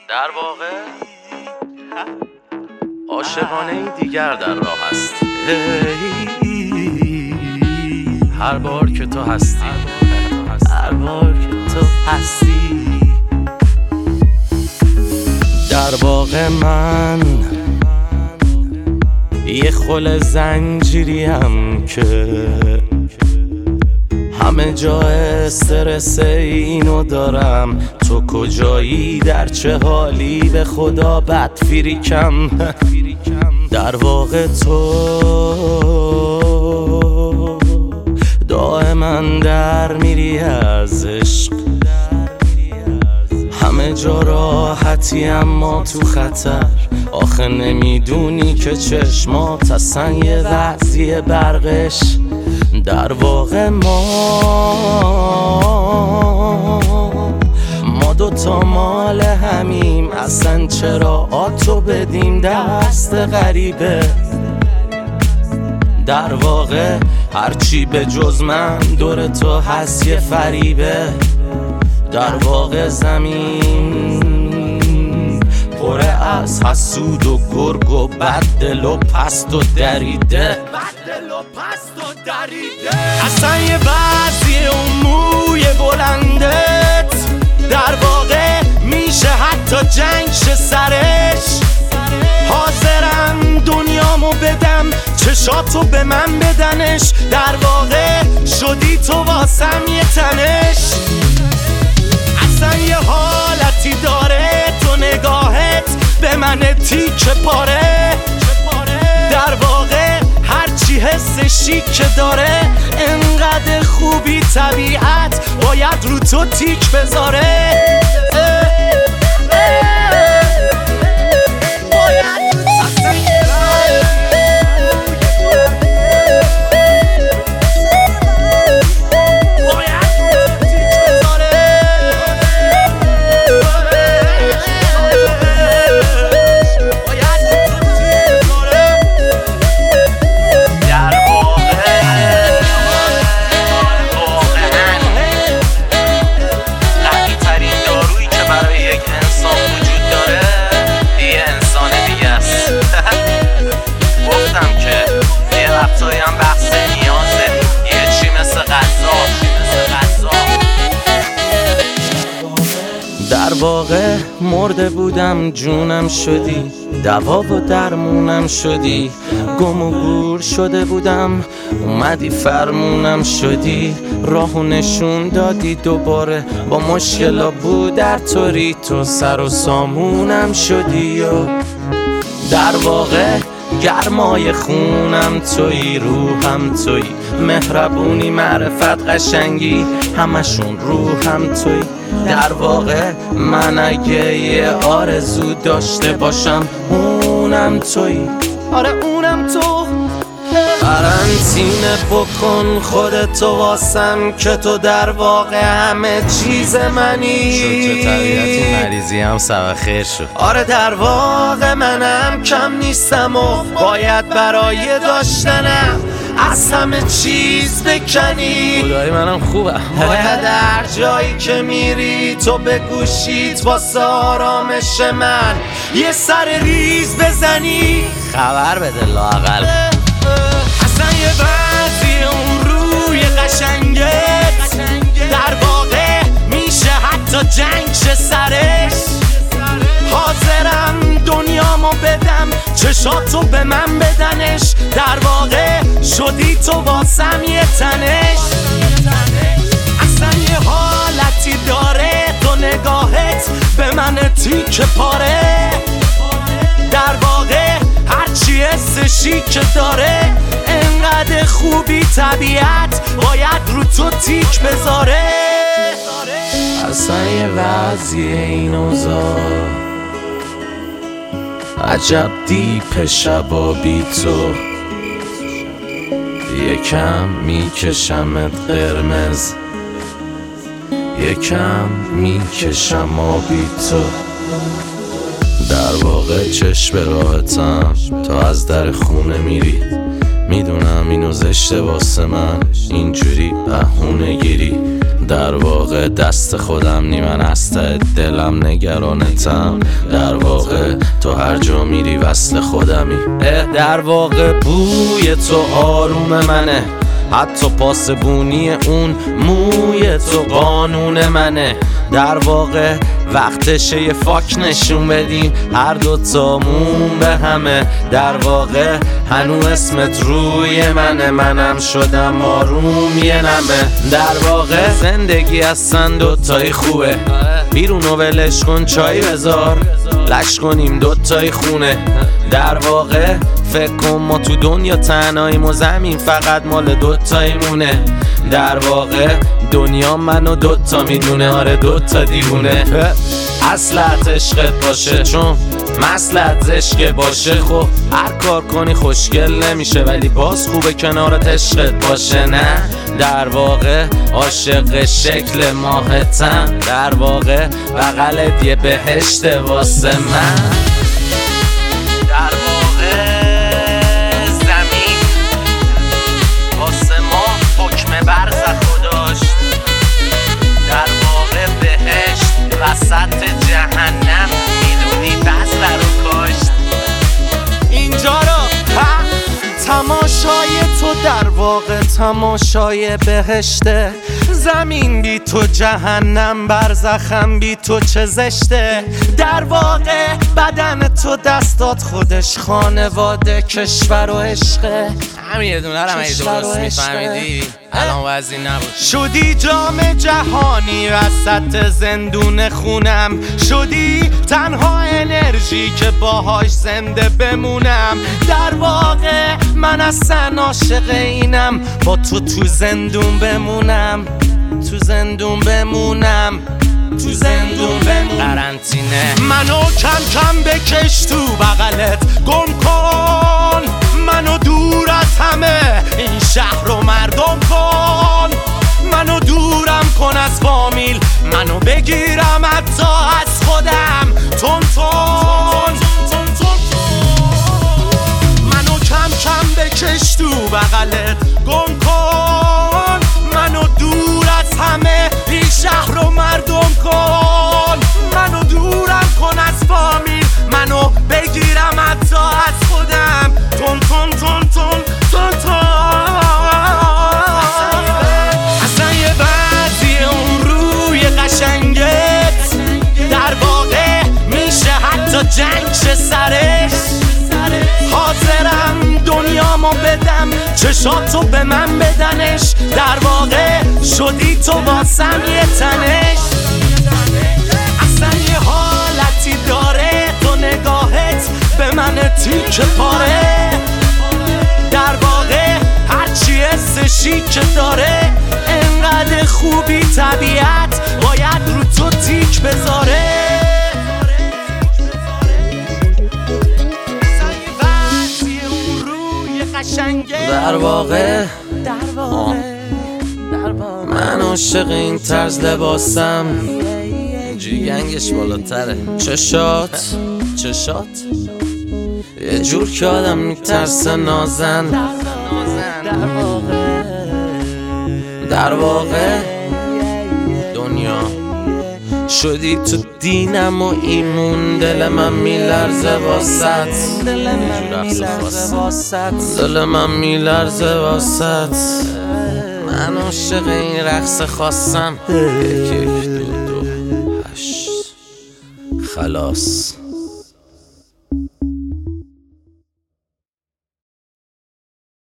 در واقع عاشقانه ای دیگر در راه است. هر بار که تو هستی، هر بار که تو هستی، در واقع من یه خل زنجیریم که همه جا استرس اینو دارم. تو کجایی؟ در چه حالی؟ به خدا بد فریکم. در واقع تو دائما در میری از عشق. همه جا راحتی اما تو خطر. آخه نمیدونی که چشمات اصلا یه وضعی برقش. در واقع ما دوتا مال همیم. اصلا چرا آتو بدیم دست غریبه؟ در واقع هرچی به جز من دور تو هست یه فریبه. در واقع زمین پره از حسود و گرگ و بددل و پست و دریده. اصلا یه وضعی اون موی بلندت در واقع میشه حتی جنگ شه سرش. حاضرم دنیامو بدم چشاتو به من بدنش. در واقع شدی تو واسم یه تنش. اصلا یه حالتی داره تو نگاهت به من تیکه پاره. در واقع هرچی حس شیک داره انقدر خوبی طبیعت باید رو تو تیک بذاره. در واقع مرده بودم جونم شدی، دوا و درمونم شدی. گم و گور شده بودم اومدی فرمونم شدی. راهو نشون دادی دوباره با مشکلا بود در طوری تو سر و سامونم شدی. و در واقع گرمای خونم تویی، روحم تویی، مهربونی، معرفت، قشنگی، همشون روحم تویی. در واقع من اگه یه آرزو داشته باشم اونم تویی. آره اونم تو. قرنطینه بکن خودتو واسم که تو در واقع همه چیز منی. شد چه طبیعتی مریضی هم سبب خیر شد. آره در واقع منم کم نیستم و باید برای داشتنم از همه چیز بکنی. خدایی منم خوبم. باید در جایی که میری تو به گوشیت واسه آرامش من یه سر ریز بزنی. خبر بده لااقل. اصلا یه وضعی اون روی قشنگت در واقع میشه حتی جنگ شه سرش. حاضرم دنیامو بدم چشاتو به من بدنش. در واقع شدی تو واسم یه تنش. اصلا یه حالتی داره تو نگاهت به من تیکه پاره. در واقع هرچی حس شیک داره انقدر خوبی طبیعت باید رو تو تیک بذاره. اصلا یه وضعی این اوضاع عجب دیپ شبا بی تو. یکم میکشمت قرمز، یکم میکشم آبی تو. در واقع چشم راحتم تا از در خونه میری. میدونم اینو زشته واسه من اینجوری بهونه گیری. در واقع دست خودم نی، من از ته دلم نگرانتم. در واقع تو هر جا میری وصل خودمی. در واقع بوی تو آروم منه، حتی پاسبونی اون موی تو قانون منه. در واقع وقتشه یه فاک نشون بدیم هر دوتامون به همه. در واقع هنوز اسمت روی منه، منم شدم آروم یه نمه. در واقع زندگی اصلا دوتایی خوبه، بیرونو ولش کن چای بذار، لش کنیم دوتایی خونه. در واقع فکر کن ما تو دنیا تنهاییم و زمین فقط مال دوتاییمونه. در واقع دنیا منو دوتا میدونه، آره دوتا دیوونه. اصلت عشقت باشه چون مسلت زشقه باشه. خب هر کار کنی خوشگل نمیشه، ولی باز خوبه کنارت عشقت باشه. نه در واقع عاشق شکل ماهتم، در واقع بغلت یه بهشت واسه من. در واقع زمین واسه ما حکم برزخو داشت، در واقع بهشت وسط جهنم میدونی بذر رو کاشت. اینجا رو تماشای تو در واقع تماشای بهشته. زمین بی تو جهنم، برزخم بی تو چه زشته. در واقع بدن تو دستات خودش خانواده کشور و عشقه. همین یه دونه رو هم درست میفهمیدی الان وضعی نبود. شدی جام جهانی وسط زندون خونم، شدی تنها انرژی که باهاش زنده بمونم. در واقع من اصلا عاشق اینم با تو تو زندون بمونم، تو زندون بمونم، تو زندون بمونم. قرنطینه منو کم کم بکش تو بغلت، گم کن منو دور از همه این شهر و مردم کن. منو دورم کن از فامیل، منو بگیرم حتی از خودم. تون تون منو کم کم بکش تو بغلت، گم کن منو دور از همه این شهر و مردم کن. منو دورم کن از فامیل، منو بگیرم حتی از خودم. تون تون تون تون تون تون اصلا یه بعضی اون روی قشنگت در واقع میشه حتی جنگ شه سرش. حاضرم دنیامو بدم چشاتو به من بدنش. در واقع شدی تو واسم یه تنش. اصلا یه حالتی داره تو نگاهت به من تیک پاره. در واقع هرچی حسشی که داره انقدر خوبی طبیعت باید رو تو تیک بذاره. در واقع من عاشق این طرز لباسم، جیگنگش بالاتره. چشات یه جور که آدم میترسه نازن. در واقع دنیا شدی تو دینم و ایمون. دل من میلرزه واسط، دل من میلرزه واسط. من عاشق این رقص خواستم. 1 2 8 خلاص.